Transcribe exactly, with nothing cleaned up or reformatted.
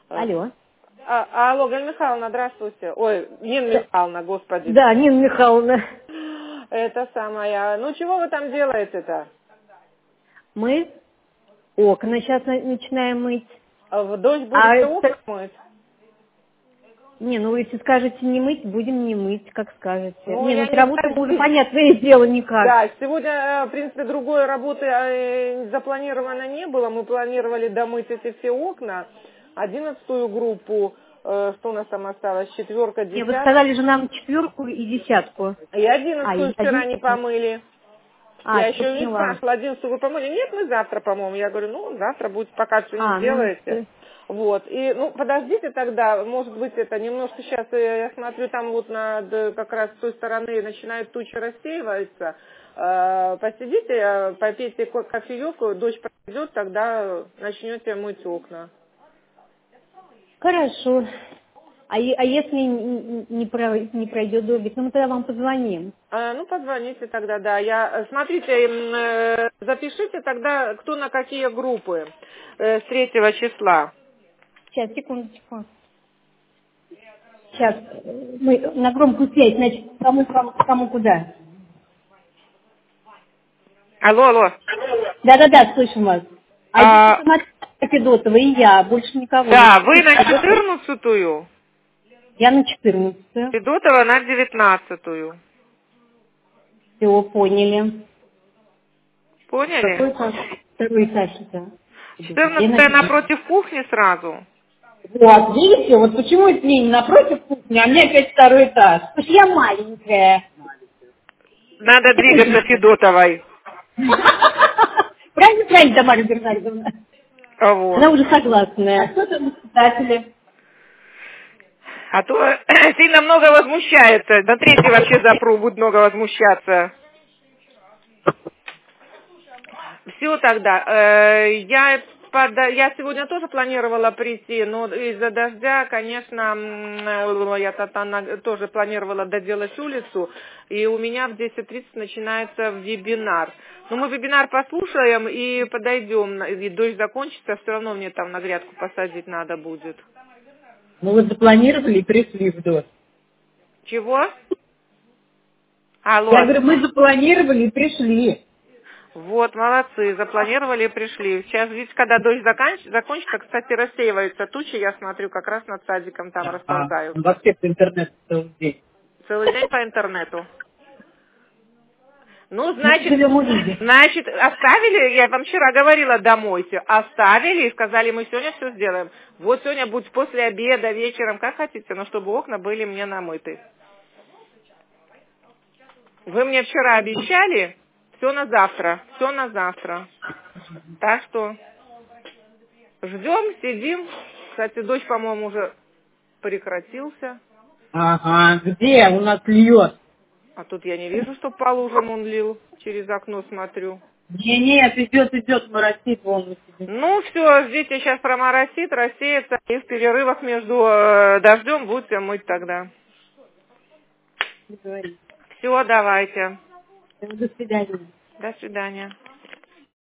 А, Алло. а, алло, Галина Михайловна, здравствуйте. Ой, Нина Да. Михайловна, господи. Да, Нина Михайловна. Это самая. Ну, чего вы там делаете-то? Мы окна сейчас начинаем мыть. А в дождь А будете окна это... мыть? Не, ну если скажете не мыть, будем не мыть, как скажете. Ну, Не, ну я с не работы знаю. уже, понятное дело, никак. Да, сегодня, э, в принципе, другой работы э, запланировано не было. Мы планировали домыть эти все окна. Одиннадцатую группу, э, что у нас там осталось, четверка, Не, вы десятка. сказали же нам четверку и десятку. И А, одиннадцатую и вчера не одиннадцатую. помыли. А, Я все еще не поняла. спрашивала, одиннадцатую вы помыли? Нет, мы завтра помоем. Я говорю, ну, завтра будет, пока все не А, ну, сделаете. Вот. И, ну, подождите тогда, может быть, это немножко сейчас, э, я смотрю, там вот над, э, как раз с той стороны начинают тучи рассеиваться. Э, Посидите, э, попейте ко- кофеек, дождь пройдет, тогда начнете мыть окна. хорошо. А, е- а если не, не про- не пройдет дождик, ну мы тогда вам позвоним. А, ну, позвоните тогда, да. Я, э, смотрите, м, э, запишите тогда, кто на какие группы э, с третьего числа. Сейчас, секундочку. Сейчас, э, мы на громкую связь, значит, кому, кому, кому куда. Алло, алло. Да-да-да, слышим вас. А здесь А, только Наталья Федотова и я, больше никого. да, Наталья вы на Федотова, четырнадцатую, я на четырнадцатую. Федотова на девятнадцатую. Все, поняли. Поняли? Какой этаж? Второй этаж это. Я на Четырнадцатая четырнадцатом. напротив кухни сразу. Вот, видите, вот почему это не напротив кухни, а мне опять второй этаж. Потому что я маленькая. Надо двигаться Федотовой. Правильно, правильно, Тамара Бернардовна? А вот. Она уже согласная. А кто там воспитатели? А то сильно много возмущается. На третий вообще запру, будет много возмущаться. Все тогда. Э, Я, пода- я сегодня тоже планировала прийти, но из-за дождя, конечно, м, э, я та- та- на- тоже планировала доделать улицу, и у меня в десять тридцать начинается вебинар. Но мы вебинар послушаем и подойдем, и дождь закончится, все равно мне там на грядку посадить надо будет. Ну вот запланировали и пришли в дождь. Чего? Я Алло. говорю, мы запланировали и пришли. Вот, молодцы, запланировали и пришли. Сейчас, видите, когда дождь заканч- закончится, кстати, рассеиваются тучи, я смотрю, как раз над садиком там Ага. Ну, расползаются. вообще по интернету целый день. Целый день по интернету. Ну, Ну, значит, живем увидим. значит, оставили, я вам вчера говорила, домойте, оставили и сказали, мы сегодня все сделаем. Вот сегодня будет после обеда, вечером, как хотите, но чтобы окна были мне намыты. Вы мне вчера обещали, все на завтра, все на завтра. Так что ждем, сидим. Кстати, дождь, по-моему, уже прекратился. Ага, где у нас льет? А тут я не вижу, что по лужам он лил. Через окно смотрю. Не, нет, идет, идет, моросит, вон мы сидим. Ну, все, ждите, сейчас проморосит, рассеется. И в перерывах между э, дождем будете мыть тогда. Не говори. Все, давайте. До свидания. До свидания.